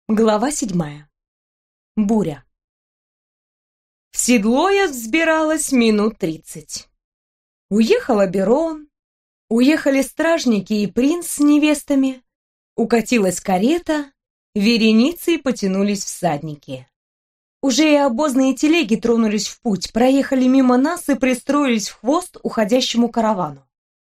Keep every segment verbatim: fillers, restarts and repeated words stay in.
Глава седьмая. Буря. В седло я взбиралась минут тридцать. Уехала Берон, уехали стражники и принц с невестами, укатилась карета, вереницей потянулись всадники. Уже и обозные телеги тронулись в путь, проехали мимо нас и пристроились в хвост уходящему каравану.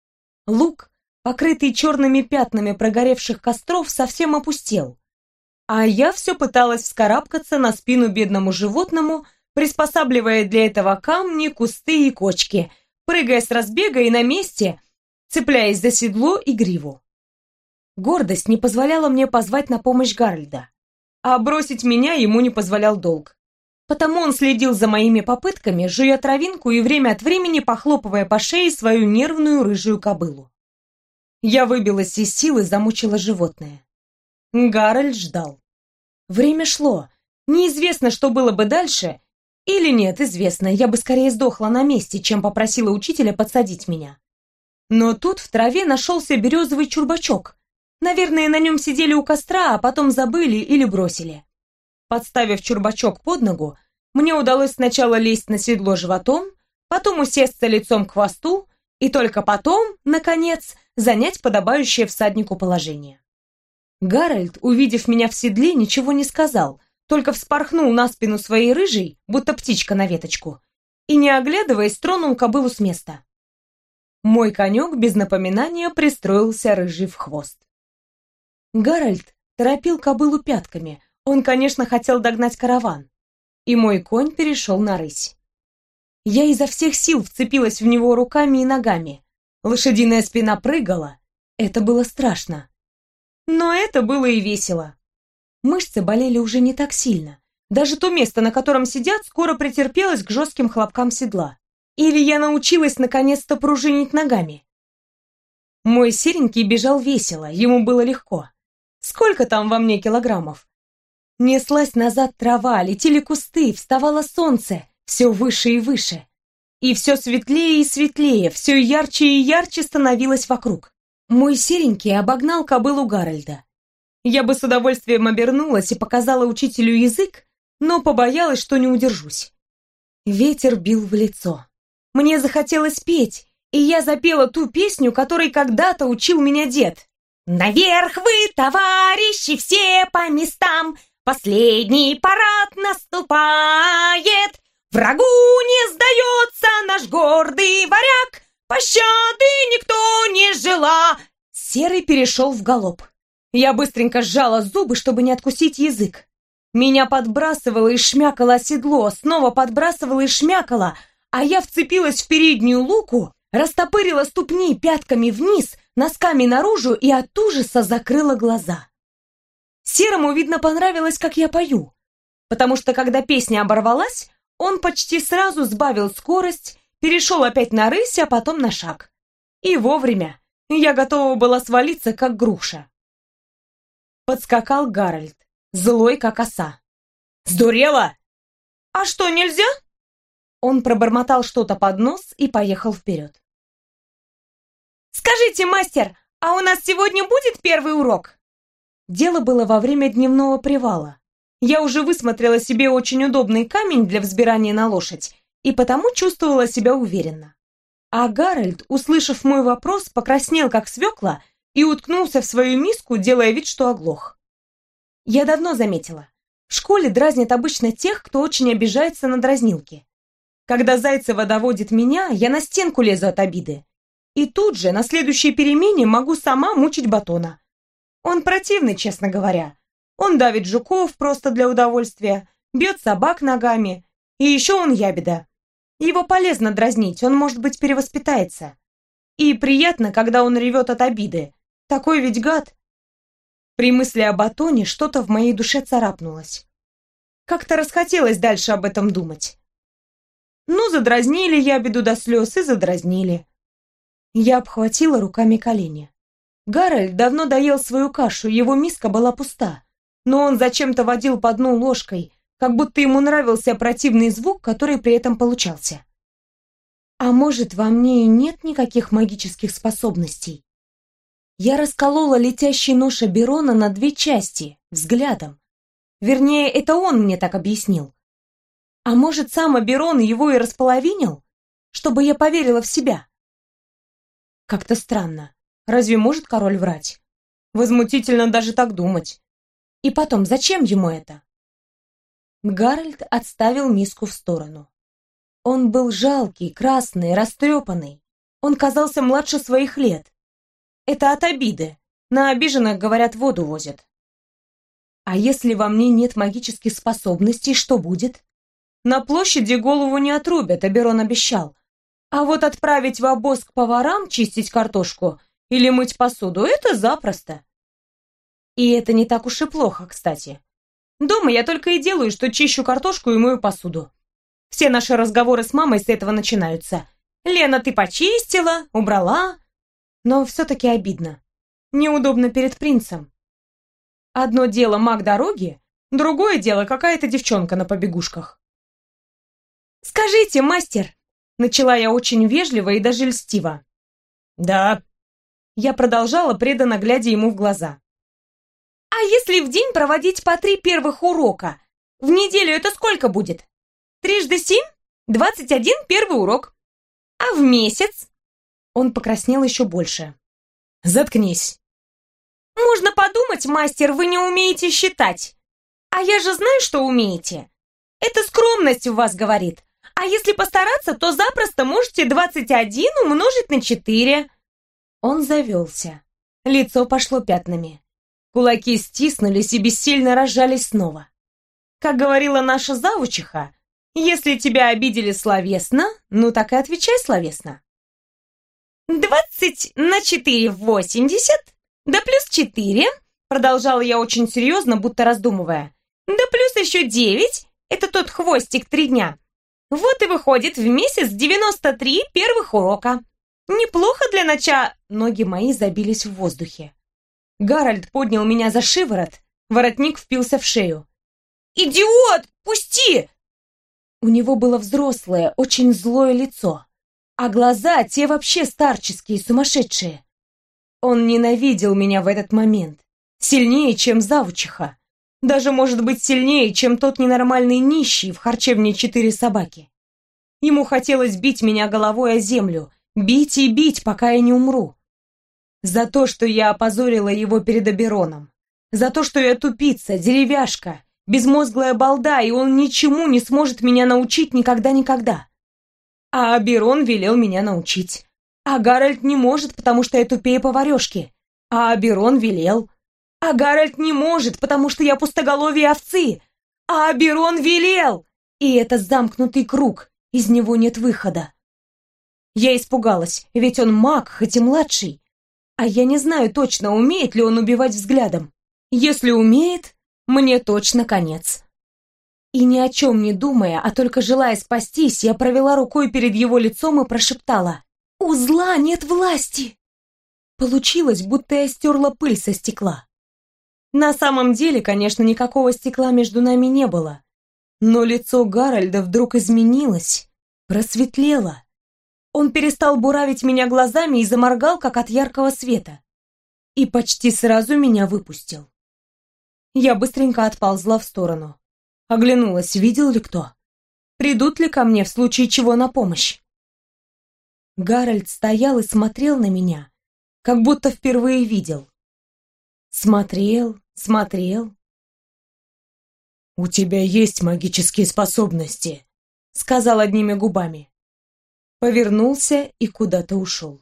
Луг, покрытый черными пятнами прогоревших костров, совсем опустел. А я все пыталась вскарабкаться на спину бедному животному, приспосабливая для этого камни, кусты и кочки, прыгая с разбега и на месте, цепляясь за седло и гриву. Гордость не позволяла мне позвать на помощь Гарольда, а бросить меня ему не позволял долг. Потому он следил за моими попытками, жуя травинку и время от времени похлопывая по шее свою нервную рыжую кобылу. Я выбилась из сил и замучила животное. Гарольд ждал. Время шло. Неизвестно, что было бы дальше. Или нет, известно, я бы скорее сдохла на месте, чем попросила учителя подсадить меня. Но тут в траве нашелся березовый чурбачок. Наверное, на нем сидели у костра, а потом забыли или бросили. Подставив чурбачок под ногу, мне удалось сначала лезть на седло животом, потом усесться лицом к хвосту и только потом, наконец, занять подобающее всаднику положение. Гарольд, увидев меня в седле, ничего не сказал, только вспорхнул на спину своей рыжей, будто птичка на веточку, и, не оглядываясь, тронул кобылу с места. Мой конек без напоминания пристроился рыжий в хвост. Гарольд торопил кобылу пятками, он, конечно, хотел догнать караван, и мой конь перешел на рысь. Я изо всех сил вцепилась в него руками и ногами, лошадиная спина прыгала, это было страшно. Но это было и весело. Мышцы болели уже не так сильно. Даже то место, на котором сидят, скоро претерпелось к жестким хлопкам седла. Или я научилась наконец-то пружинить ногами. Мой серенький бежал весело, ему было легко. Сколько там во мне килограммов? Неслась назад трава, летели кусты, вставало солнце, все выше и выше. И все светлее и светлее, все ярче и ярче становилось вокруг. Мой серенький обогнал кобылу Гарольда. Я бы с удовольствием обернулась и показала учителю язык, но побоялась, что не удержусь. Ветер бил в лицо. Мне захотелось петь, и я запела ту песню, которой когда-то учил меня дед. «Наверх вы, товарищи, все по местам! Последний парад наступает! Врагу не сдается наш гордый варяг! Пощады никто не жила!» Серый перешел в галоп. Я быстренько сжала зубы, чтобы не откусить язык. Меня подбрасывало и шмякало о седло, снова подбрасывало и шмякало, а я вцепилась в переднюю луку, растопырила ступни пятками вниз, носками наружу и от ужаса закрыла глаза. Серому, видно, понравилось, как я пою, потому что, когда песня оборвалась, он почти сразу сбавил скорость, перешел опять на рысь, а потом на шаг. И вовремя. Я готова была свалиться, как груша. Подскакал Гарольд, злой, как оса. «Сдурела? А что, нельзя?» Он пробормотал что-то под нос и поехал вперед. «Скажите, мастер, а у нас сегодня будет первый урок?» Дело было во время дневного привала. Я уже высмотрела себе очень удобный камень для взбирания на лошадь, и потому чувствовала себя уверенно. А Гарольд, услышав мой вопрос, покраснел, как свекла, и уткнулся в свою миску, делая вид, что оглох. Я давно заметила, в школе дразнят обычно тех, кто очень обижается на дразнилки. Когда Зайцева доводит меня, я на стенку лезу от обиды. И тут же, на следующей перемене, могу сама мучить Батона. Он противный, честно говоря. Он давит жуков просто для удовольствия, бьет собак ногами, и еще он ябеда. Его полезно дразнить, он, может быть, перевоспитается. И приятно, когда он ревет от обиды. Такой ведь гад. При мысли о Батоне что-то в моей душе царапнулось. Как-то расхотелось дальше об этом думать. Ну, задразнили ябеду до слез и задразнили. Я обхватила руками колени. Гарольд давно доел свою кашу, его миска была пуста. Но он зачем-то водил по дну ложкой, как будто ему нравился противный звук, который при этом получался. А может, во мне и нет никаких магических способностей? Я расколола летящий нож Аберона на две части, взглядом, Вернее, это он мне так объяснил. А может, сам Оберон его и располовинил, чтобы я поверила в себя? Как-то странно. Разве может король врать? Возмутительно даже так думать. И потом, зачем ему это? Гарольд отставил миску в сторону. Он был жалкий, красный, растрепанный. Он казался младше своих лет. Это от обиды. На обиженных, говорят, воду возят. А если во мне нет магических способностей, что будет? На площади голову не отрубят, Оберон обещал. А вот отправить в обоз к поварам чистить картошку или мыть посуду — это запросто. И это не так уж и плохо, кстати. Дома я только и делаю, что чищу картошку и мою посуду. Все наши разговоры с мамой с этого начинаются. «Лена, ты почистила, убрала?» Но все-таки обидно. Неудобно перед принцем. Одно дело маг дороги, другое дело какая-то девчонка на побегушках. «Скажите, мастер!» Начала я очень вежливо и даже льстиво. «Да». Я продолжала, преданно глядя ему в глаза. «А если в день проводить по три первых урока? В неделю это сколько будет? Трижды семь? Двадцать один первый урок. А в месяц?» Он покраснел еще больше. «Заткнись». «Можно подумать, мастер, вы не умеете считать. А я же знаю, что умеете. Это скромность в вас говорит. А если постараться, то запросто можете двадцать один умножить на четыре». Он завелся. Лицо пошло пятнами. Кулаки стиснулись и бессильно разжались снова. Как говорила наша завучиха, если тебя обидели словесно, ну так и отвечай словесно. «Двадцать на четыре — восемьдесят, да плюс четыре», продолжала я очень серьезно, будто раздумывая, «да плюс еще девять, это тот хвостик три дня. Вот и выходит в месяц девяносто три первых урока. Неплохо для начала...» Ноги мои забились в воздухе. Гарольд поднял меня за шиворот, воротник впился в шею. «Идиот! Пусти!» У него было взрослое, очень злое лицо, а глаза те вообще старческие, сумасшедшие. Он ненавидел меня в этот момент, сильнее, чем завучиха. Даже, может быть, сильнее, чем тот ненормальный нищий в харчевне «Четыре собаки». Ему хотелось бить меня головой о землю, бить и бить, пока я не умру. За то, что я опозорила его перед Обероном. За то, что я тупица, деревяшка, безмозглая балда, и он ничему не сможет меня научить никогда-никогда. А Оберон велел меня научить. А Гарольд не может, потому что я тупее поварешки. А Оберон велел. А Гарольд не может, потому что я пустоголовее овцы. А Оберон велел. И это замкнутый круг, из него нет выхода. Я испугалась, ведь он маг, хоть и младший. А я не знаю точно, умеет ли он убивать взглядом. Если умеет, мне точно конец. И ни о чем не думая, а только желая спастись, я провела рукой перед его лицом и прошептала: «У зла нет власти!» Получилось, будто я стерла пыль со стекла. На самом деле, конечно, никакого стекла между нами не было. Но лицо Гарольда вдруг изменилось, просветлело. Он перестал буравить меня глазами и заморгал, как от яркого света. И почти сразу меня выпустил. Я быстренько отползла в сторону. Оглянулась, видел ли кто? Придут ли ко мне в случае чего на помощь? Гарольд стоял и смотрел на меня, как будто впервые видел. Смотрел, смотрел. «У тебя есть магические способности», — сказал одними губами. Повернулся и куда-то ушел.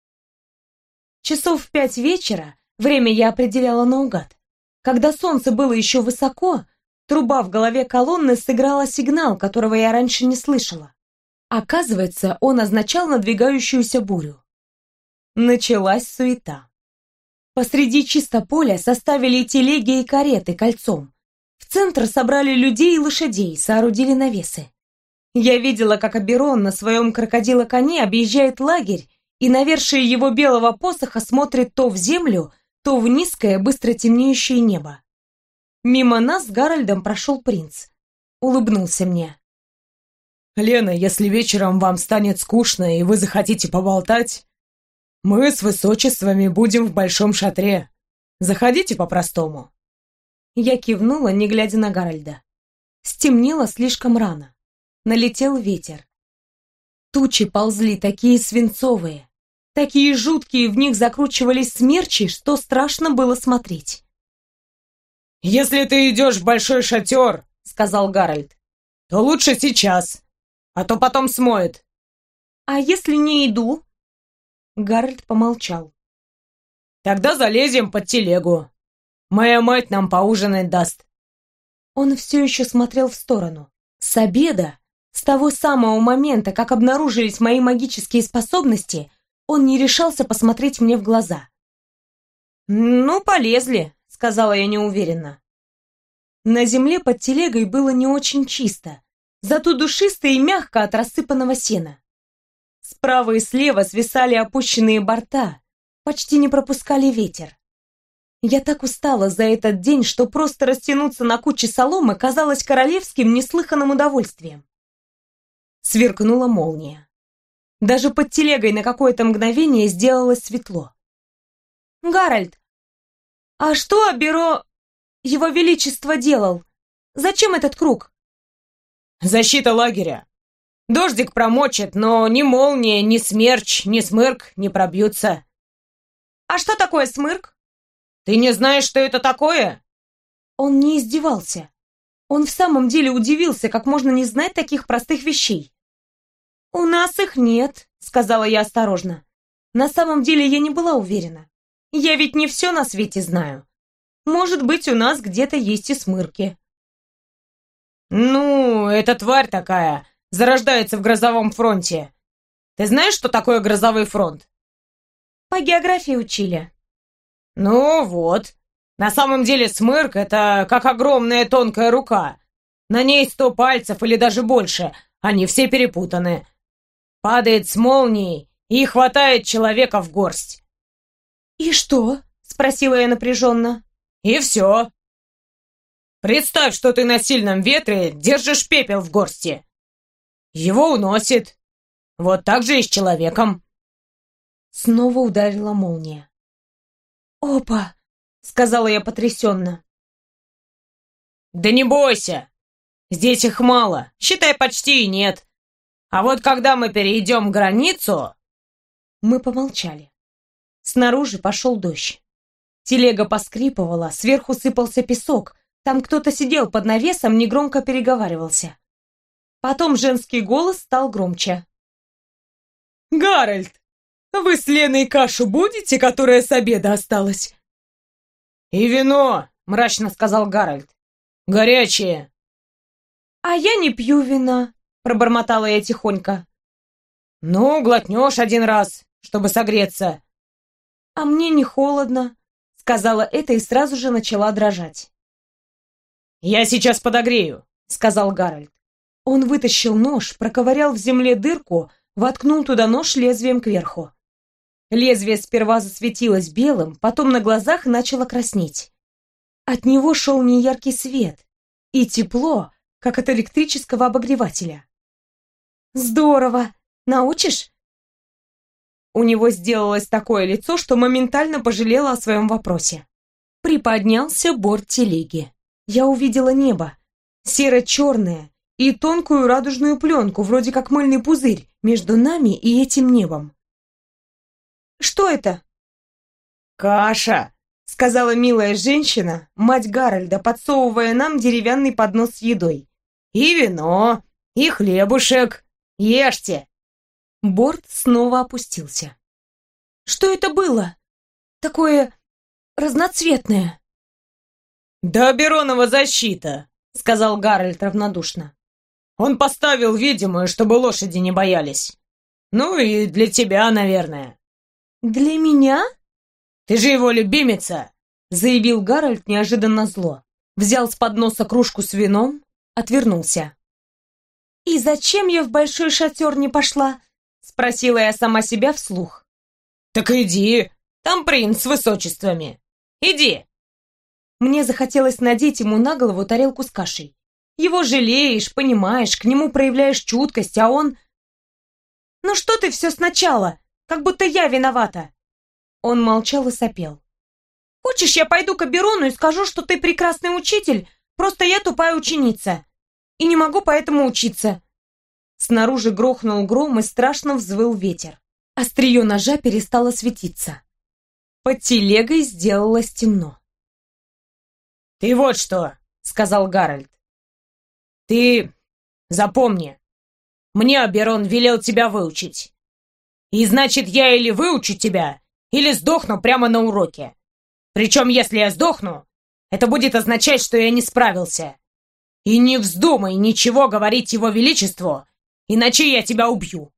Часов в пять вечера, время я определяла наугад. Когда солнце было еще высоко, труба в голове колонны сыграла сигнал, которого я раньше не слышала. Оказывается, он означал надвигающуюся бурю. Началась суета. Посреди чистополя составили телеги и кареты кольцом. В центр собрали людей и лошадей, соорудили навесы. Я видела, как Оберон на своем крокодило-коне объезжает лагерь и навершие его белого посоха смотрит то в землю, то в низкое, быстро темнеющее небо. Мимо нас с Гарольдом прошел принц. Улыбнулся мне. «Лена, если вечером вам станет скучно и вы захотите поболтать, мы с высочествами будем в большом шатре. Заходите по-простому». Я кивнула, не глядя на Гарольда. Стемнело слишком рано. Налетел ветер. Тучи ползли такие свинцовые, такие жуткие, в них закручивались смерчи, что страшно было смотреть. «Если ты идешь в большой шатер, — сказал Гарольд, — то лучше сейчас, а то потом смоет». «А если не иду?» Гарольд помолчал. «Тогда залезем под телегу. Моя мать нам поужинать даст». Он все еще смотрел в сторону. С обеда, с того самого момента, как обнаружились мои магические способности, он не решался посмотреть мне в глаза. «Ну, полезли», — сказала я неуверенно. На земле под телегой было не очень чисто, зато душисто и мягко от рассыпанного сена. Справа и слева свисали опущенные борта, почти не пропускали ветер. Я так устала за этот день, что просто растянуться на куче соломы казалось королевским неслыханным удовольствием. Сверкнула молния. Даже под телегой на какое-то мгновение сделалось светло. «Гарольд, а что Аберо, его величество, делал? Зачем этот круг?» «Защита лагеря. Дождик промочит, но ни молния, ни смерч, ни смырк не пробьются». «А что такое смырк?» «Ты не знаешь, что это такое?» Он не издевался. Он в самом деле удивился, как можно не знать таких простых вещей. «У нас их нет», — сказала я осторожно. На самом деле я не была уверена. Я ведь не все на свете знаю. Может быть, у нас где-то есть и смырки. «Ну, эта тварь такая, зарождается в грозовом фронте. Ты знаешь, что такое грозовой фронт?» По географии учили. «Ну вот. На самом деле смырк — это как огромная тонкая рука. На ней сто пальцев или даже больше, они все перепутаны. Падает с молнией и хватает человека в горсть». «И что?» — спросила я напряженно. «И все. Представь, что ты на сильном ветре держишь пепел в горсти. Его уносит. Вот так же и с человеком». Снова ударила молния. «Опа!» — сказала я потрясенно. «Да не бойся. Здесь их мало, считай, почти и нет. А вот когда мы перейдем границу...» Мы помолчали. Снаружи пошел дождь. Телега поскрипывала, сверху сыпался песок. Там кто-то сидел под навесом, негромко переговаривался. Потом женский голос стал громче. «Гарольд, вы с Леной кашу будете, которая с обеда осталась?» «И вино», — мрачно сказал Гарольд. «Горячее». «А я не пью вина», — пробормотала я тихонько. «Ну, глотнешь один раз, чтобы согреться». «А мне не холодно», — сказала это и сразу же начала дрожать. «Я сейчас подогрею», — сказал Гарольд. Он вытащил нож, проковырял в земле дырку, воткнул туда нож лезвием кверху. Лезвие сперва засветилось белым, потом на глазах начало краснеть. От него шел неяркий свет и тепло, как от электрического обогревателя. «Здорово! Научишь?» У него сделалось такое лицо, что моментально пожалела о своем вопросе. Приподнялся борт телеги. Я увидела небо, серо-черное, и тонкую радужную пленку, вроде как мыльный пузырь, между нами и этим небом. «Что это?» «Каша», — сказала милая женщина, мать Гарольда, подсовывая нам деревянный поднос с едой. «И вино, и хлебушек. Ешьте». Борт снова опустился. «Что это было? Такое разноцветное?» «Да Аберонова защита», — сказал Гарольд равнодушно. «Он поставил видимую, чтобы лошади не боялись. Ну и для тебя, наверное». «Для меня?» «Ты же его любимица», — заявил Гарольд неожиданно зло. Взял с подноса кружку с вином, отвернулся. «И зачем я в большой шатер не пошла?» — спросила я сама себя вслух. «Так иди, там принц с высочествами. Иди!» Мне захотелось надеть ему на голову тарелку с кашей. Его жалеешь, понимаешь, к нему проявляешь чуткость, а он... «Ну что ты все сначала? Как будто я виновата!» Он молчал и сопел. Хочешь, я пойду к Аберону и скажу, что ты прекрасный учитель, просто я тупая ученица. И не могу поэтому учиться». Снаружи грохнул гром и страшно взвыл ветер. Острие ножа перестало светиться. Под телегой сделалось темно. «Ты вот что», — сказал Гарольд. «Ты запомни, мне Аберон велел тебя выучить. И значит, я или выучу тебя, или сдохну прямо на уроке. Причем, если я сдохну, это будет означать, что я не справился. И не вздумай ничего говорить его величеству, иначе я тебя убью».